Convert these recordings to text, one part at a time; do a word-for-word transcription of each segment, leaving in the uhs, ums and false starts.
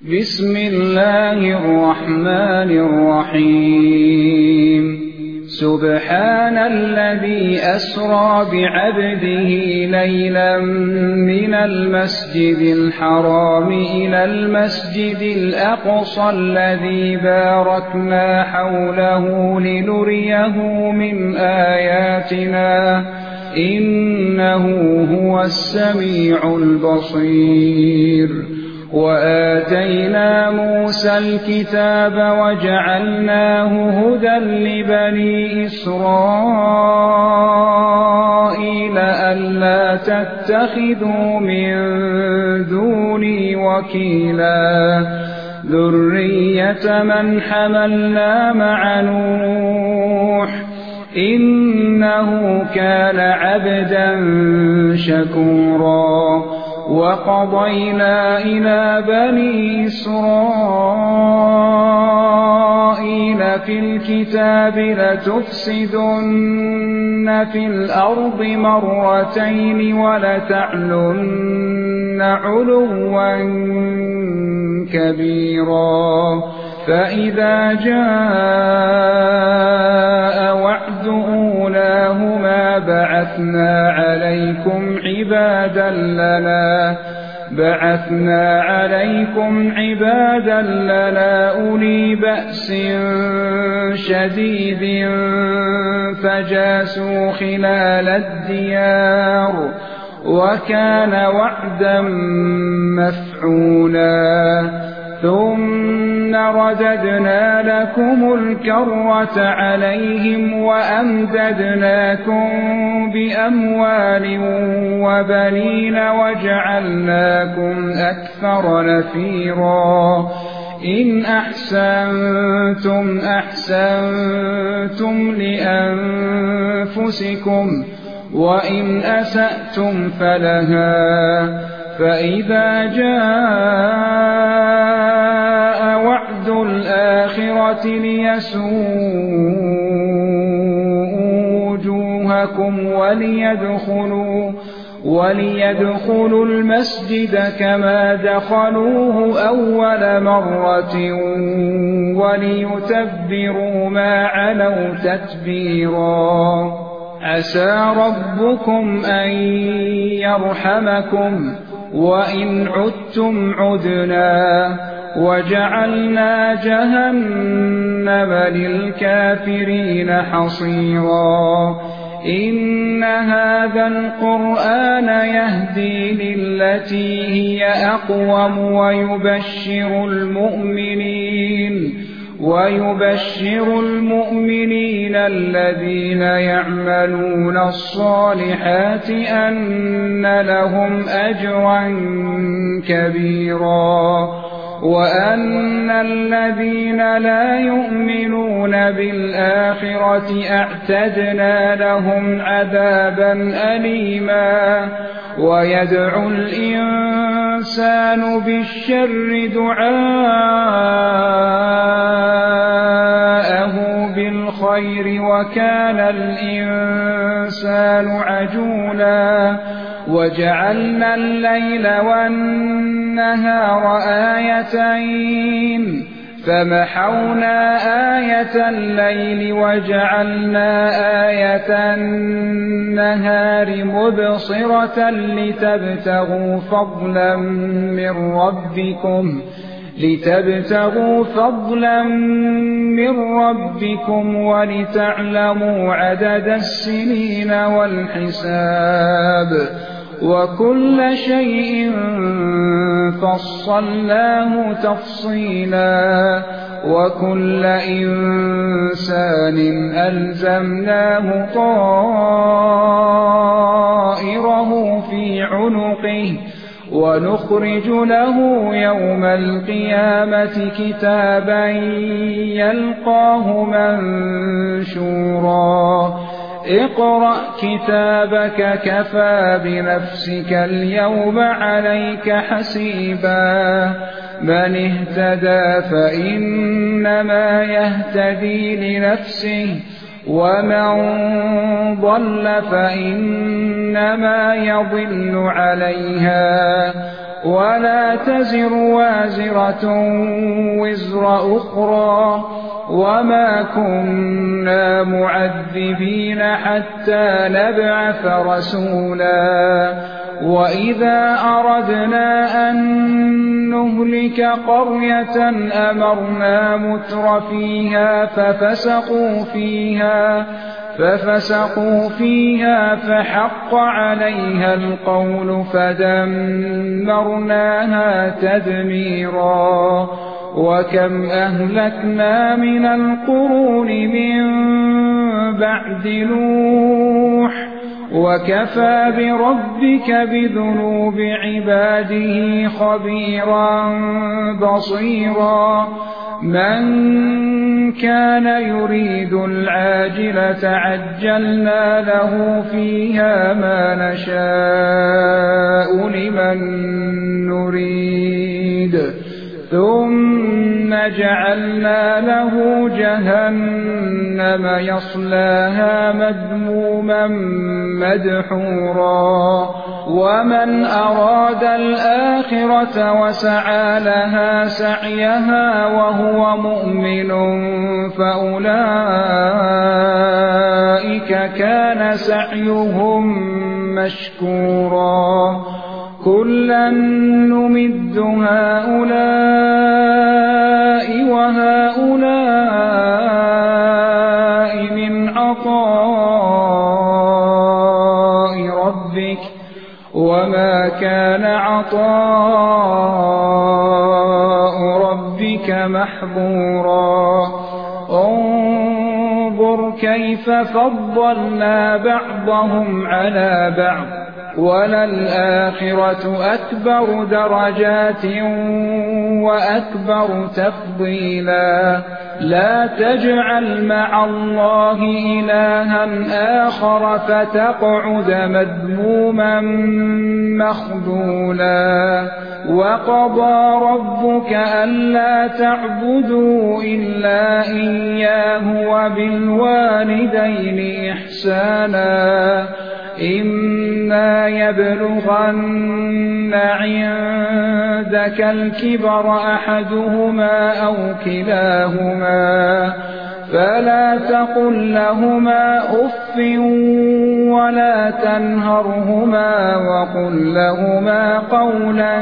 بسم الله الرحمن الرحيم سبحان الذي أسرى بعبده ليلا من المسجد الحرام إلى المسجد الأقصى الذي باركنا حوله لنريه من آياتنا إنه هو السميع البصير. وآتينا موسى الكتاب وجعلناه هدى لبني إسرائيل ألا تتخذوا من دوني وكيلا ذرية من حملنا مع نوح إنه كان عبدا شكورا. وقضينا إلى بني إسرائيل في الكتاب لتفسدن في الأرض مرتين ولتعلن علوا كبيرا. فإذا جاء وعد أولاهما بعثنا عليكم عبادا لنا بعثنا عليكم عبادا لنا أولي بأس شديد فجاسوا خلال الديار وكان وعدا مفعولا. ثم رددنا لكم الكرة عليهم وأمددناكم بأموال وبنين وجعلناكم أكثر نفيرا. إن أحسنتم أحسنتم لأنفسكم وإن أسأتم فلها. فإذا جاء وعد الآخرة ليسوءوا وجوهكم وليدخلوا, وليدخلوا المسجد كما دخلوه أول مرة وليتبروا ما علوا تتبيرا. عسى ربكم أن يرحمكم وإن عدتم عدنا وجعلنا جهنم للكافرين حصيرا. إن هذا القرآن يهدي للتي هي أقوم ويبشر المؤمنين ويبشر المؤمنين الذين يعملون الصالحات أن لهم أجرا كبيرا وأن الذين لا يؤمنون بالآخرة أعتدنا لهم عذابا أليما. ويدعو الإنسان بالشر دعاءه بالخير وكان الإنسان عجولا. وجعلنا الليل والنهار آيتين فمحونا آية الليل وجعلنا آية النهار مبصرة لتبتغوا فضلا من ربكم لتبتغوا فضلا من ربكم ولتعلموا عدد السنين والحساب وكل شيء فصلناه تفصيلا. وكل إنسان ألزمناه طائره في عنقه ونخرج له يوم القيامة كتابا يلقاه منشورا. اقرأ كتابك كفى بنفسك اليوم عليك حسيبا. من اهتدى فإنما يهتدي لنفسه ومن ضل فإنما يضل عليها ولا تزر وازرة وزر أخرى وما كنا معذبين حتى نبعث رسولا وإذا أردنا أن نهلك قرية أمرنا متر فيها ففسقوا فيها ففسقوا فيها فحق عليها القول فدمرناها تدميرا وكم أهلكنا من القرون من بعد نوح وكفى بربك بذنوب عباده خبيرا بصيرا من كان يريد العاجلة عجلنا له فيها ما نشاء لمن نريد ثم جعلنا له جهنم يصلاها مذموما مدحورا ومن أراد الآخرة وسعى لها سعيها وهو مؤمن فأولئك كان سعيهم مشكورا كلا نمد هؤلاء وهؤلاء من عطاء ربك وما كان عطاء ربك محظورا انظر كيف فضلنا بعضهم على بعض وللآخرة أكبر درجات وأكبر تفضيلا لا تجعل مع الله إلها آخر فتقعد مذموما مخذولا وقضى ربك ألا تعبدوا إلا إياه وبالوالدين إحسانا إما يبلغن عندك الكبر أحدهما أو كلاهما فلا تقل لهما أف ولا تنهرهما وقل لهما قولا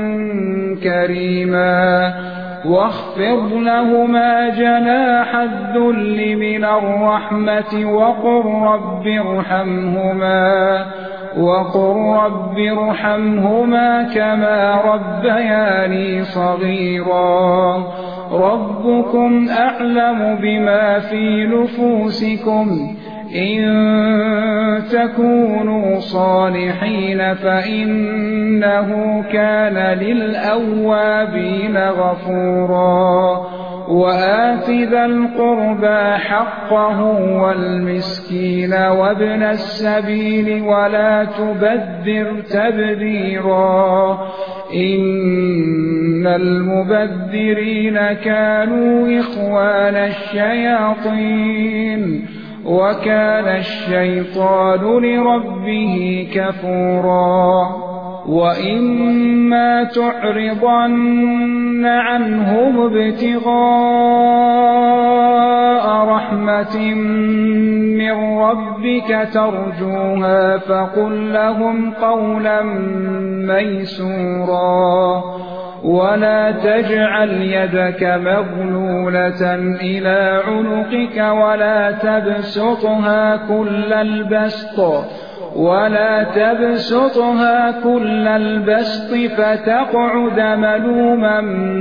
كريما واخفض لهما جناح الذل من الرحمة وقل رب ارحمهما وقل رب ارحمهما كما ربياني صغيرا ربكم أعلم بما في نفوسكم إن تكونوا صالحين فإنه كان للأوابين غفورا وآت ذا القربى حقه والمسكين وابن السبيل ولا تبذر تبذيرا إن المبذرين كانوا إخوان الشياطين وكان الشيطان لربه كفورا وإما تعرضن عنهم ابتغاء رحمة من ربك ترجوها فقل لهم قولا ميسورا ولا تجعل يدك مغلولة إلى عنقك ولا تبسطها كل البسط ولا تبسطها كل البسط فتقعد ملوما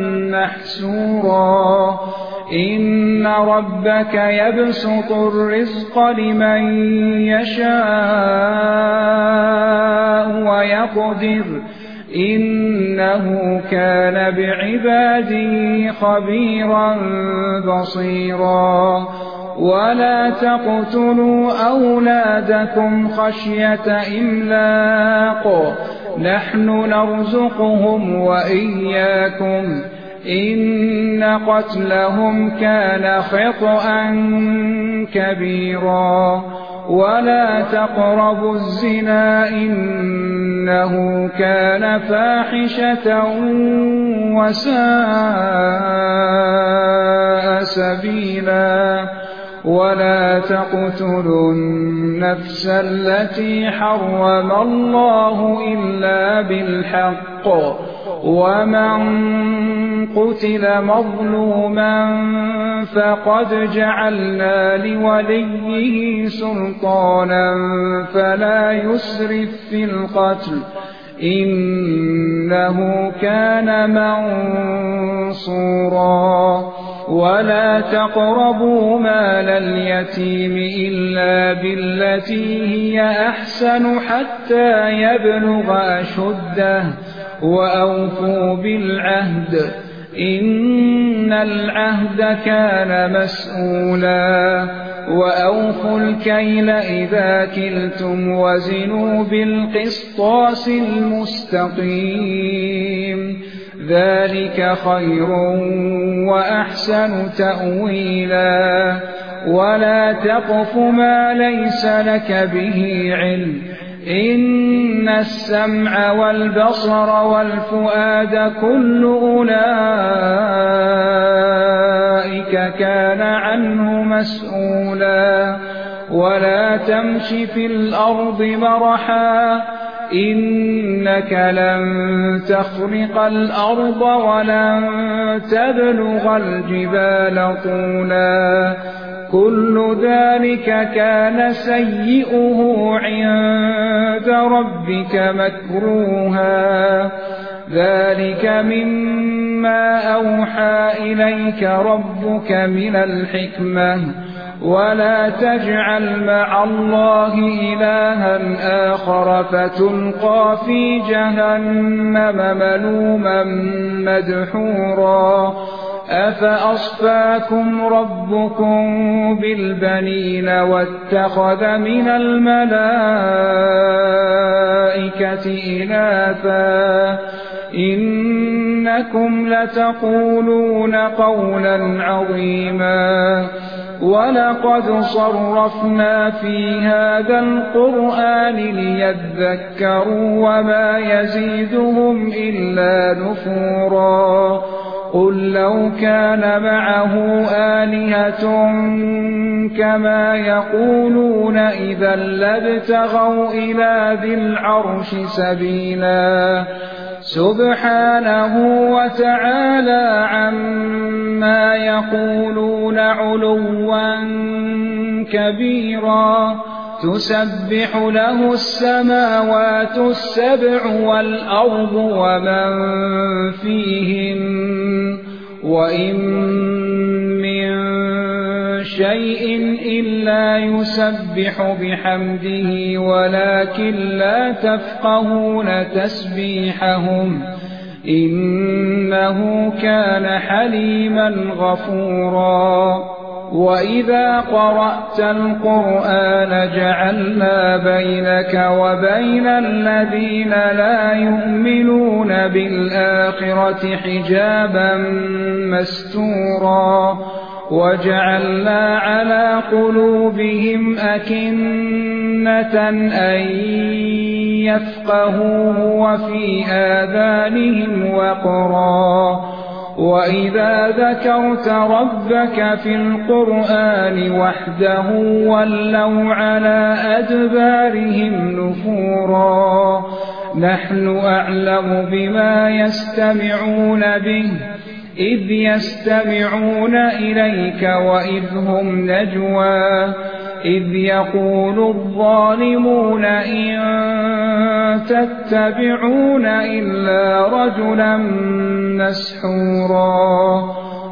محسورا إن ربك يبسط الرزق لمن يشاء ويقدر إنه كان بعباده خبيرا بصيرا ولا تقتلوا أولادكم خشية إملاق نحن نرزقهم وإياكم إن قتلهم كان خطأ كبيرا ولا تقربوا الزنا إنه كان فاحشة وساء سبيلا ولا تقتلوا النفس التي حرم الله إلا بالحق ومن قتل مظلوما فقد جعلنا لوليه سلطانا فلا يسرف في القتل إنه كان منصورا ولا تقربوا مال اليتيم إلا بالتي هي أحسن حتى يبلغ أشده وأوفوا بالعهد إن العهد كان مسؤولا وأوفوا الكيل إذا كلتم وزنوا بالقسطاس المستقيم ذلك خير وأحسن تأويلا ولا تقف ما ليس لك به علم إن السمع والبصر والفؤاد كل أولئك كان عنه مسؤولا ولا تمش في الأرض مرحا إنك لن تخرق الأرض ولن تبلغ الجبال طولا كل ذلك كان سيئه عند ربك مكروها ذلك مما أوحى إليك ربك من الحكمة ولا تجعل مع الله إلها آخر فتلقى في جهنم ملوما مدحورا أفأصفاكم ربكم بالبنين واتخذ من الملائكة إناثا إنكم لتقولون قولا عظيما ولقد صرفنا في هذا القرآن ليذكروا وما يزيدهم إلا نفورا قل لو كان معه آلهة كما يقولون إذا لابتغوا إلى ذي العرش سبيلا سبحانه وتعالى عما يقولون علوا كبيرا تسبح له السماوات السبع والأرض ومن فيهن وإن من شيء إلا يسبح بحمده ولكن لا تفقهون تسبيحهم إنه كان حليما غفورا وإذا قرأت القرآن جعلنا بينك وبين الذين لا يؤمنون بالآخرة حجابا مستورا وجعلنا على قلوبهم أكنة أن يفقهوه وفي آذانهم وقرا وإذا ذكرت ربك في القرآن وحده ولوا على أدبارهم نفورا نحن أعلم بما يستمعون به إذ يستمعون إليك وإذ هم نجوى إذ يقول الظالمون إن تتبعون إلا رجلا مسحورا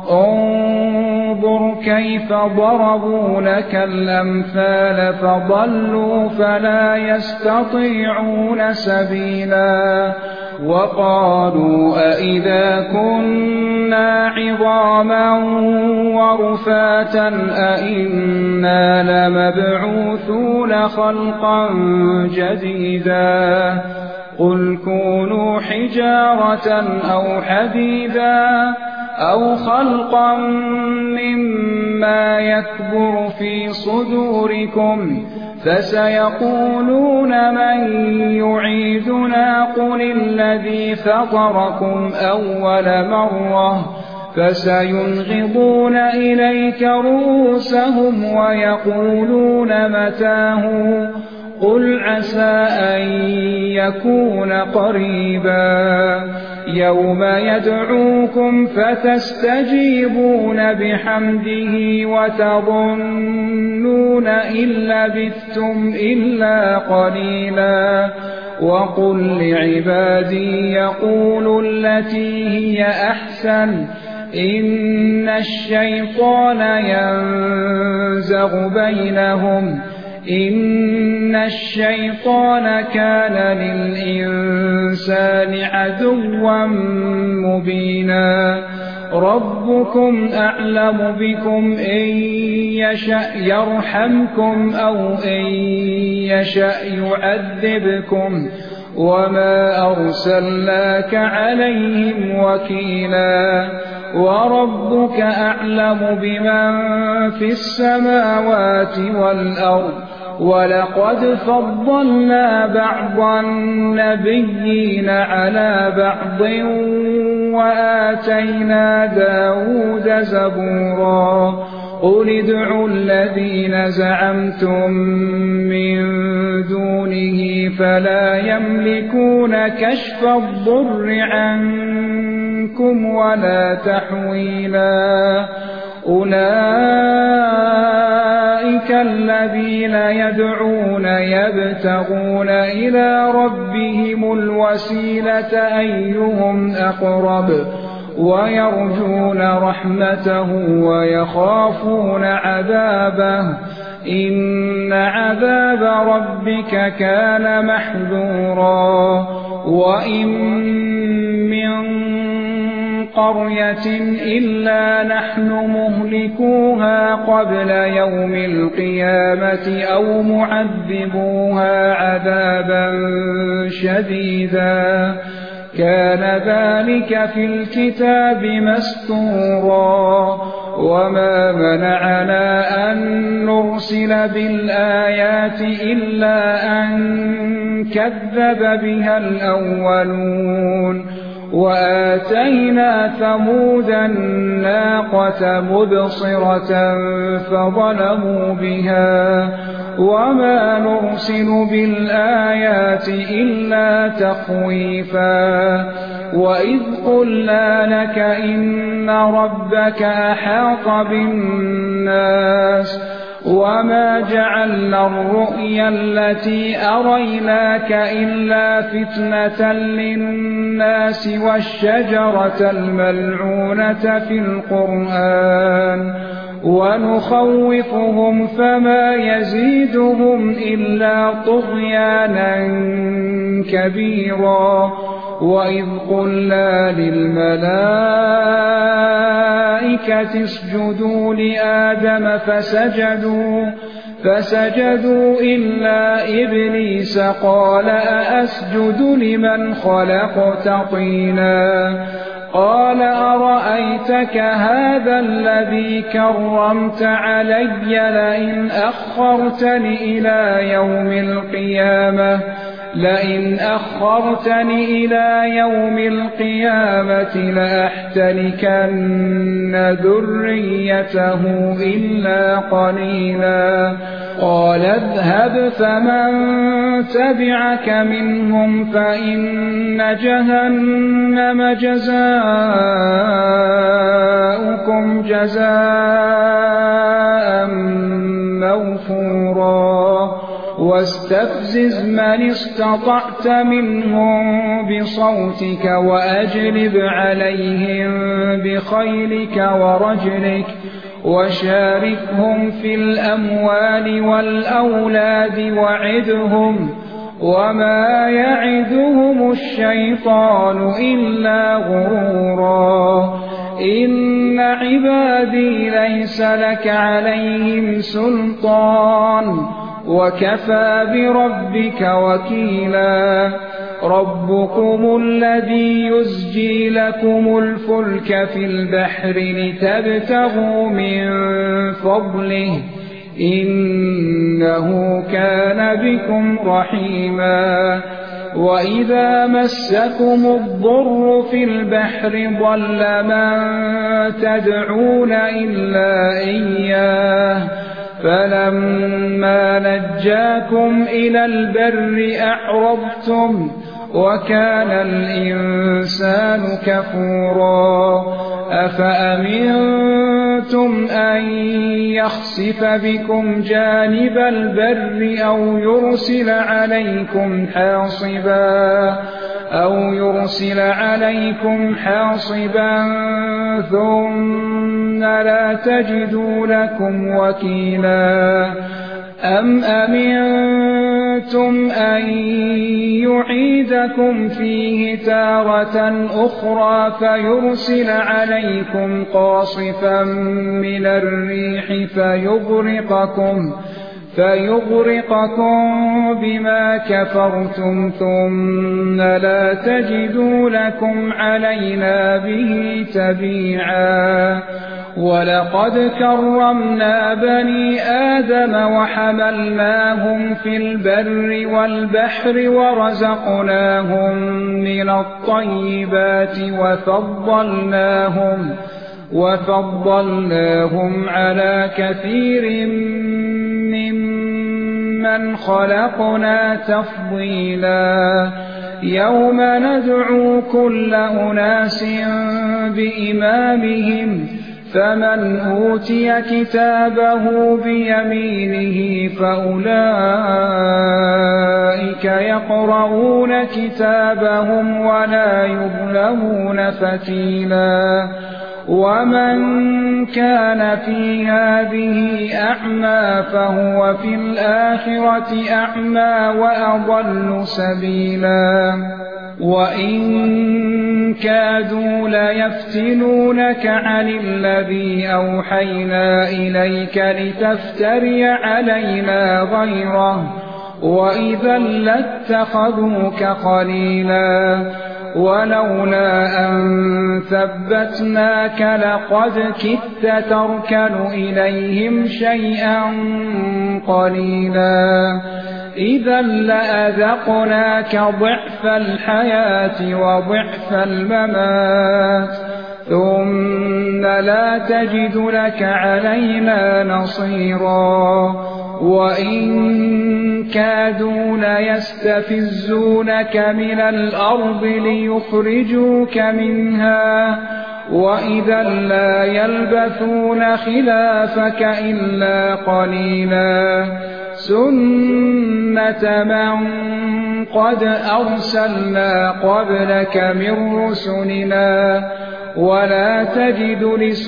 انظر كيف ضربوا لك الأمثال فضلوا فلا يستطيعون سبيلا وقالوا أئذا كنا عظاما ورفاتا أئنا لمبعوثون خلقا جديدا قل كونوا حجارة أو حديدا أو خلقا مما يكبر في صدوركم فسيقولون من يعيدنا قل الذي فطركم أول مرة فسينغضون إليك رؤوسهم ويقولون متاه قل عسى أن يكون قريبا يوم يدعوكم فتستجيبون بحمده وتظنون إن لبثتم إلا قليلا وقل لعبادي يقولوا التي هي أحسن إن الشيطان ينزغ بينهم إن الشيطان كان للإنسان عدوا مبينا ربكم أعلم بكم إن يشأ يرحمكم أو إن يشأ يعذبكم وما أرسلناك عليهم وكيلا وربك أعلم بمن في السماوات والأرض ولقد فضلنا بعض النبيين على بعض وآتينا داود زبورا قل ادعوا الذين زعمتم من دونه فلا يملكون كشف الضر عنكم ولا تحويلا أولئك الذين يدعون يبتغون إلى ربهم الوسيلة أيهم أقرب ويرجون رحمته ويخافون عذابه إن عذاب ربك كان محذورا وإن من قرية إلا نحن مهلكوها قبل يوم القيامة أو معذبوها عذابا شديدا كان ذلك في الكتاب مسطورا وما منعنا أن نرسل بالآيات إلا أن كذب بها الأولون وآتينا ثمود الناقة مبصرة فظلموا بها وما نرسل بالآيات إلا تخويفا وإذ قلنا لك إن ربك أحاط بالناس وما جعلنا الرؤيا التي أريناك إلا فتنة للناس والشجرة الملعونة في القرآن ونخوفهم فما يزيدهم إلا طغيانا كبيرا وإذ قلنا للملائكة اسجدوا لآدم فسجدوا فسجدوا إلا إبليس قال أأسجد لمن خلقت طينا قال أرأيتك هذا الذي كرمت علي لئن أخرتني إلى يوم القيامة لئن أخرتني إلى يوم القيامة لأحتركن ذريته إلا قليلا قال اذهب فمن تبعك منهم فإن جهنم جزاؤكم جزاء موفورا واستفزز من استطعت منهم بصوتك وأجلب عليهم بخيلك ورجلك وشاركهم في الأموال والأولاد وعدهم وما يعدهم الشيطان إلا غرورا إن عبادي ليس لك عليهم سلطان وكفى بربك وكيلا ربكم الذي يزجي لكم الفلك في البحر لتبتغوا من فضله إنه كان بكم رحيما وإذا مسكم الضر في البحر ضل من تدعون إلا إياه فلما نجاكم إلى البر أعرضتم وكان الإنسان كفورا أفأمنتم أن يخسف بكم جانب البر أو يرسل عليكم حاصبا أو يرسل عليكم حاصبا ثم لا تجدوا لكم وكيلا أم أمنتم أن يعيدكم فيه تارة أخرى فيرسل عليكم قاصفا من الريح فيغرقكم فيغرقكم بما كفرتم ثم لا تجدوا لكم علينا به تبيعا ولقد كرمنا بني آدم وحملناهم في البر والبحر ورزقناهم من الطيبات وفضلناهم وفضلناهم على كثير ممن خلقنا تفضيلا يوم ندعو كل أناس بإمامهم فمن أوتي كتابه بيمينه فأولئك يقرؤون كتابهم ولا يظلمون فتيلا ومن كان في هذه أعمى فهو في الآخرة أعمى وأضل سبيلا وإن كادوا ليفتنونك عن الذي أوحينا إليك لتفتري علينا غيره وإذا لاتخذوك خليلا ولولا أن ثبتناك لقد كدت تركن إليهم شيئا قليلا إذا لأذقناك ضعف الحياة وضعف الممات ثم لا تجد لك علينا نصيرا وإن كادوا ليستفزونك من الأرض ليخرجوك منها وإذا لا يلبثون خلافك إلا قليلا سنة من قد أرسلنا قبلك من رسلنا ولا تجد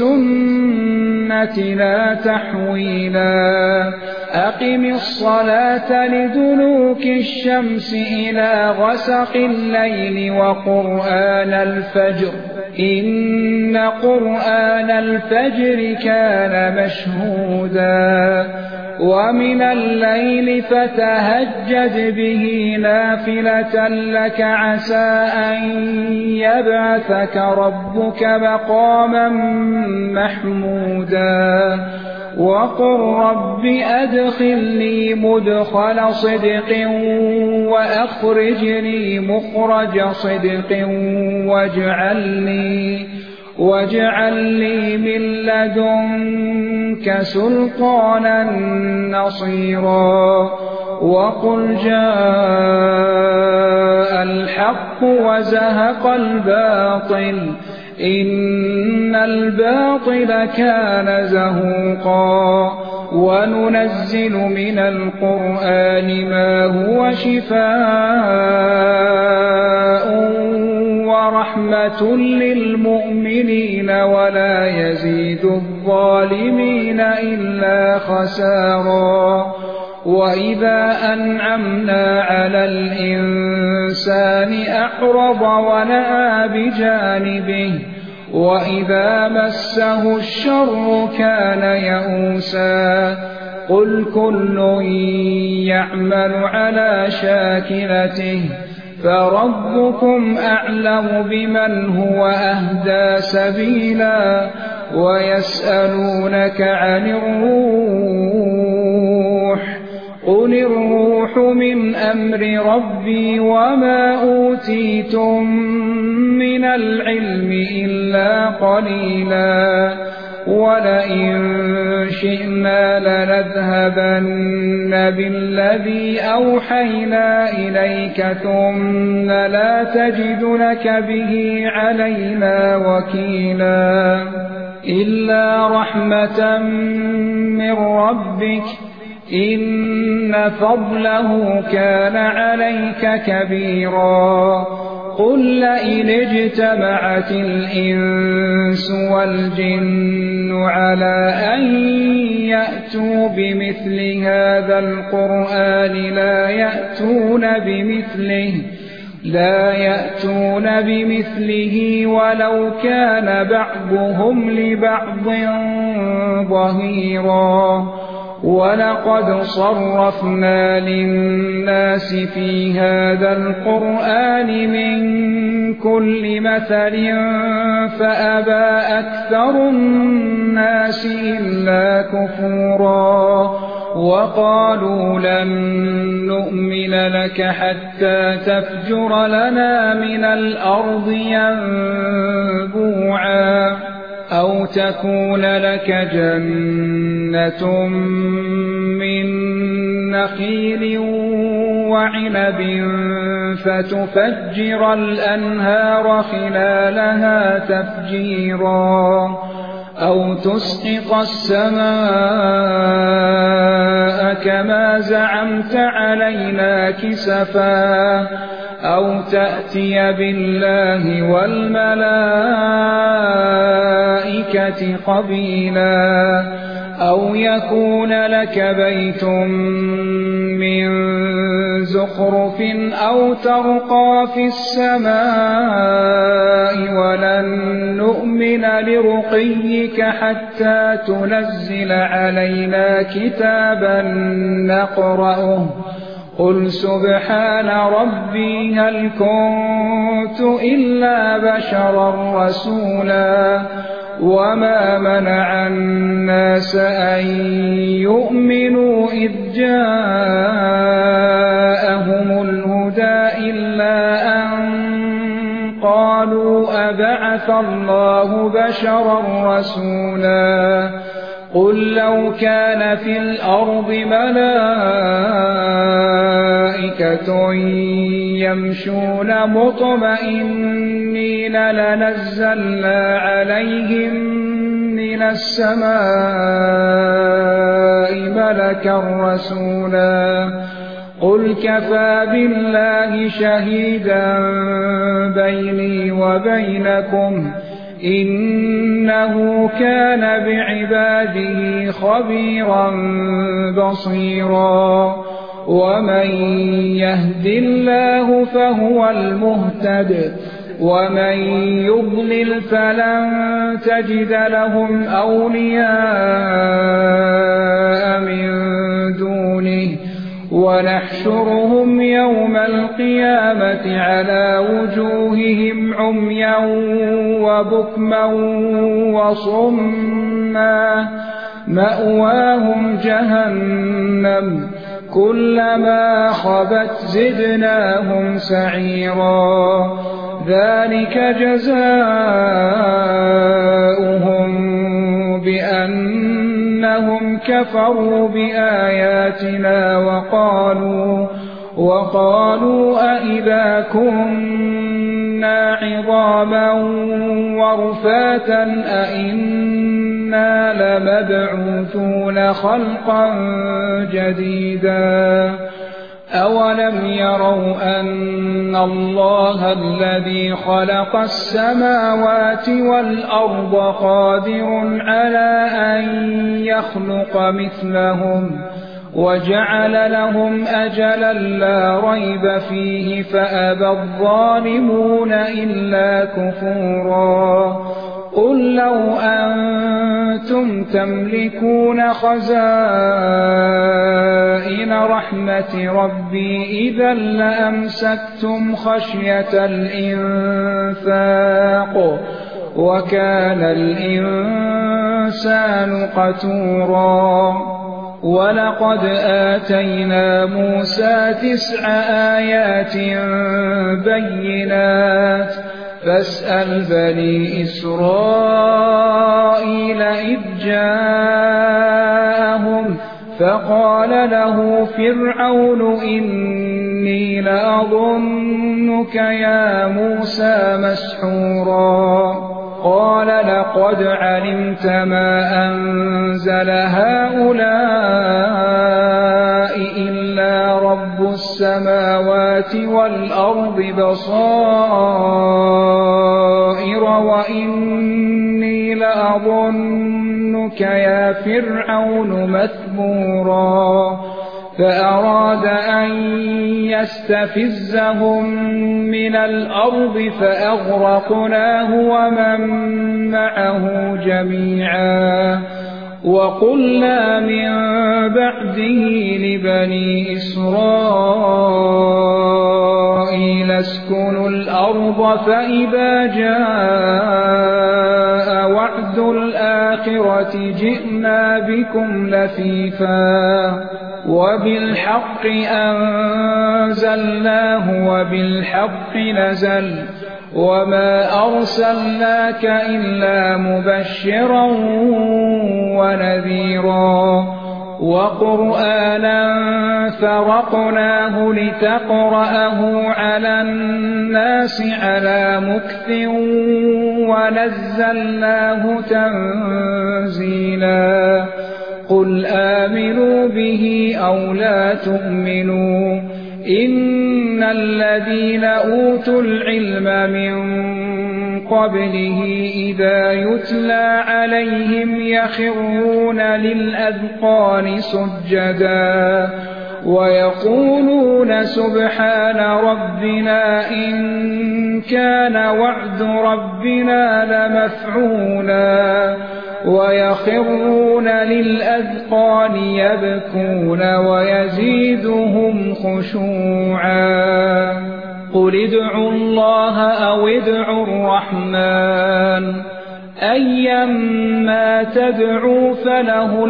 لسنتنا تحويلا أقم الصلاة لدلوك الشمس إلى غسق الليل وقرآن الفجر إن قرآن الفجر كان مشهودا ومن الليل فتهجد به نافلة لك عسى أن يبعثك ربك مقاما محمودا وقل رب أدخلني مدخل صدق وأخرجني مخرج صدق واجعلني واجعل لي من لدنك سلطانا نصيرا وقل جاء الحق وزهق الباطل إن الباطل كان زهوقا وننزل من القرآن ما هو شفاء ورحمة للمؤمنين ولا يزيد الظالمين إلا خسارا وإذا أنعمنا على الإنسان أعرض ونأى بجانبه وإذا مسه الشر كان يئوسا قل كل يعمل على شاكلته فربكم أعلم بمن هو أهدى سبيلا ويسألونك عن الروح قل الروح من أمر ربي وما أوتيتم من العلم إلا قليلا ولئن شئنا لنذهبن بالذي أوحينا إليك ثم لا تجد لك به علينا وكيلا إلا رحمة من ربك إن فضله كان عليك كبيرا قل لئن اجتمعت الإنس والجن على أن يأتوا بمثل هذا القرآن لا يأتون بمثله لا يأتون بمثله ولو كان بعضهم لبعض ظهيرا ولقد صرفنا للناس في هذا القرآن من كل مثل فأبى أكثر الناس إلا كفورا وقالوا لن نؤمن لك حتى تفجر لنا من الأرض ينبوعا أو تكون لك جنة من نخيل وعنب فتفجر الأنهار خلالها تفجيرا أو تسقط السماء كما زعمت علينا كسفا أو تأتي بالله والملائكة قبيلا أو يكون لك بيت من زخرف أو ترقى في السماء ولن نؤمن لرقيك حتى تنزل علينا كتابا نقرأه قل سبحان ربي هل كنت إلا بشرا رسولا وما منع الناس أن يؤمنوا إذ جاءهم الهدى إلا أن قالوا أبعث الله بشرا رسولا قل لو كان في الأرض ملائكة يمشون مطمئنين لنزلنا عليهم من السماء ملكا رسولا قل كفى بالله شهيدا بيني وبينكم إنه كان بعباده خبيرا بصيرا ومن يهد الله فهو المهتد ومن يضلل فلن تجد لهم أولياء من دونه ونحشرهم يوم القيامة على وجوههم عميا وبكما وصما مأواهم جهنم كلما خبت زدناهم سعيرا ذلك جزاؤهم بأنهم كفروا بآياتنا وقالوا وقالوا أئذا كنا عظاما ورفاتا أئنا لمبعوثون خلقا جديدا أولم يروا أن الله الذي خلق السماوات والأرض قادر على أن يخلق مثلهم وجعل لهم أجلا لا ريب فيه فأبى الظالمون إلا كفورا قل لو أنتم تملكون خزائن رحمة ربي إذا لأمسكتم خشية الإنفاق وكان الإنسان قتورا ولقد آتينا موسى تسع آيات بينات فاسأل بني إسرائيل إذ جاءهم فقال له فرعون إني لأظنك يا موسى مسحورا قال لقد علمت ما أنزل هؤلاء إلا رب السماوات والأرض بصائر وإني لأظنك يا فرعون مثبورا فأراد أن يستفزهم من الأرض فأغرقناه ومن معه جميعا وقلنا من بعده لبني إسرائيل اسكنوا الأرض فإذا جاء وعد الآخرة جئنا بكم لفيفا وبالحق أنزلناه وبالحق نزل وما أرسلناك إلا مبشرا ونذيرا وقرآنا فرقناه لتقرأه على الناس على مكث ونزلناه تنزيلا قل آمنوا به أو لا تؤمنوا إن الذين أوتوا العلم من قبله إذا يتلى عليهم يخرون للأذقان سجدا ويقولون سبحان ربنا إن كان وعد ربنا لمفعولا ويخرون للأذقان يبكون ويزيدهم خشوعا قل ادعوا الله أو ادعوا الرحمن أيما تدعوا فله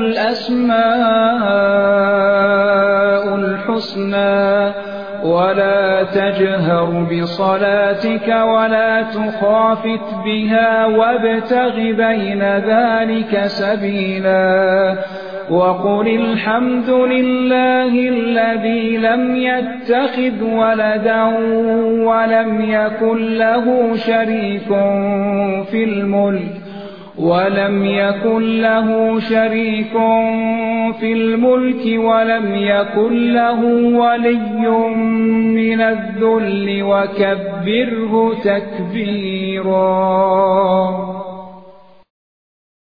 الأسماء الحسنى ولا تجهر بصلاتك ولا تخافت بها وابتغ بين ذلك سبيلا وقل الحمد لله الذي لم يتخذ ولدا ولم يكن له شريك في الملك ولم يكن له شريك في الملك ولم يكن له ولي من الذل وكبره تكبيرا.